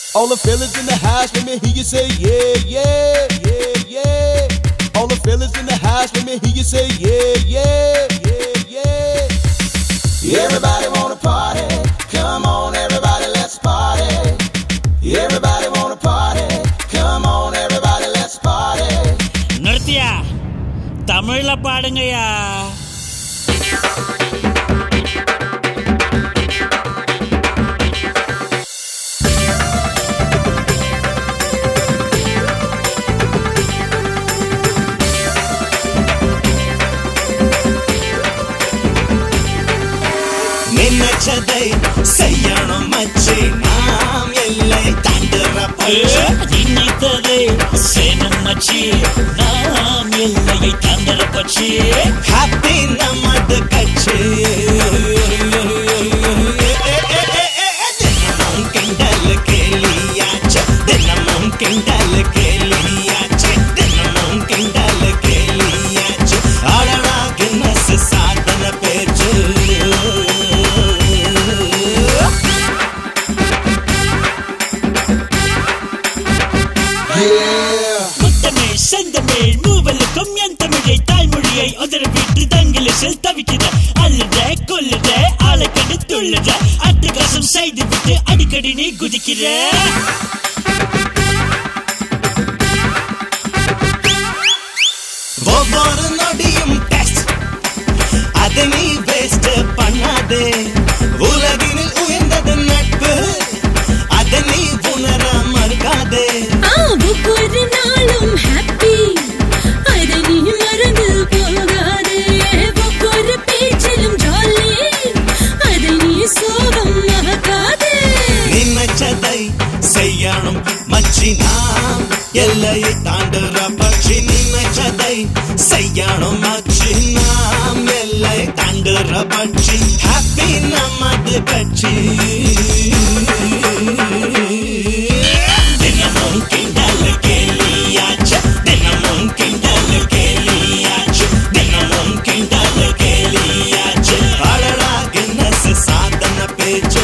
All the fellas in the house, let me hear you say yeah, yeah, yeah, yeah. All the fellas in the house, let me hear you say yeah, yeah, yeah, yeah. Everybody wanna party, come on everybody, let's party. Everybody wanna party, come on everybody, let's party. நிறுத்தியா, தமிழ்ல பாடுங்கயா. நினைச்சதை செய்யணும் மச்சி, நாம் எல்லை தாண்டுற பட்சி. நினைத்ததை செய்யணும் மச்சி, நாம் எல்லையை தாண்டுற பட்சி. ஹாப்பி நமது கட்சி. தினமும் கிண்டல் கேலியாச்சு, தினமும் கிண்டல் கேலியாச்சு, தினமும் கிண்டல் கேலியாச்சு. அழகா கின்னஸ் சாதன பேச்சு. முத்தமிழ் செந்தமிழ் மூவலுக்கும் என் தமிழை தாய்மொழியை உதறவிட்டு தங்கிலீஷில் தவிக்கிற அழுத கொல்லுற ஆளைக்கண்டு துள்ளுற அட்டகாசம் செய்து விட்டு அடிக்கடி நீ குதிக்கிற. ஒவ்வொரு நொடியும் டெஸ்ட், அதை நீ வேஸ்ட் பண்ணாதே. உலகினில் உயர்ந்தது நட்பு, அதை நீ உணர மறுக்காதே. ஒவ்வொரு நாளும் ஹாப்பி, அதை நீ மறந்து போகாதே. ஒவ்வொரு பேச்சிலும் ஜாலி, அதை நீ சோகம் மறக்காதே. நினைச்சதை செய்யணும் மச்சி, நாம் எல்லையை தாண்டுற பட்சி. நினைச்சதை செய்யணும் மச்சி, நாம் எல்லை தாண்டுற பட்சி. ஹாப்பி நமது கட்சி. தினமும் கிண்டல் கேலியாச்சு, தினமும் கிண்டல் கேலியாச்சு, தினமும் கிண்டல் கேலியாச்சு. அழகா கின்னஸ் சாதன பேச்சு.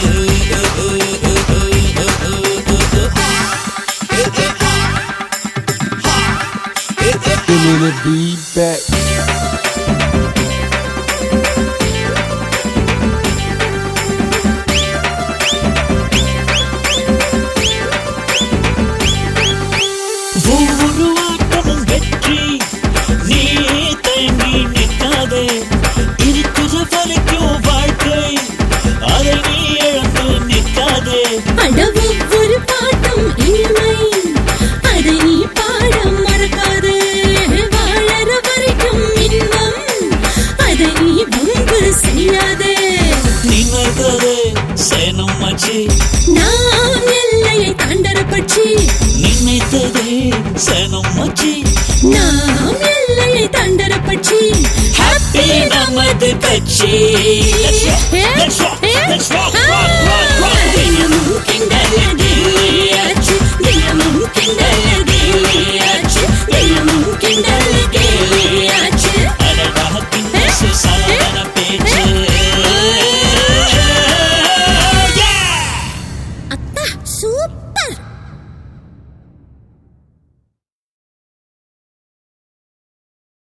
Feeling it, be back. ஒவ்வொரு ஆட்டமும் வெற்றி, நீ தயங்கி நிற்காதே. இருக்கிற வரைக்கும் வாழ்க்கை, அதை நீ இழந்து நிற்காதே. அட ஒவ்வொரு பாட்டும் இனிமை, அதை நீ பாட மறக்காதே. வாழற வரைக்கும் இன்பம், அதை நீ வம்பு செய்யாதே. நினைத்ததை செய்யணும் மச்சி, நாம் எல்லையை தாண்டற பட்சி. நினைத்ததை செய்யணும் மச்சி, நாம் எல்லையை தாண்டற பட்சி. ஹாப்பி நமது கட்சி. Let's rock, let's rock, let's rock, rock, rock, rock. தினமும் கிண்டல்